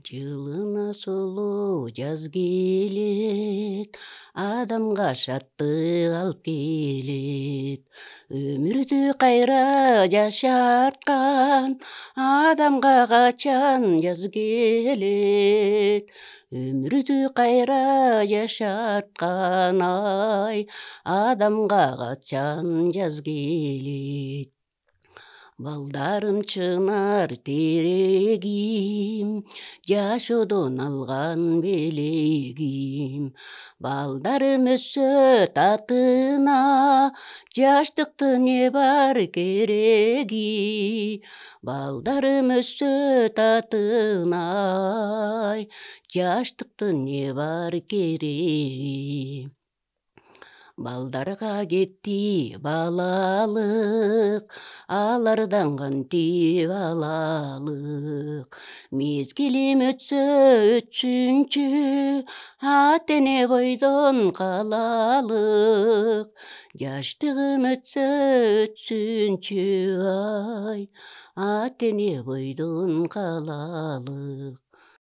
Жылына сулуу жаз келет, адамга шаттык алып келет. Өмүрдү кайра жашарткан адамга качан жаз келет. Өмүрдү кайра жашарткан адамга качан жаз келет. Балдарым чынар терегим, жашоодон алган белегим. Балдарым өссө татына, жаштыктын не бар кереги. Балдарым өссө татына, жаштыктын не бар кереги. Балдарга кетти балалык, алардан кантип алалык. Мезгилим өтсө өтсүнчү, ата эне бойдон калалык. Жаштыгым өтсө өтсүнчү, ата эне бойдон калалык.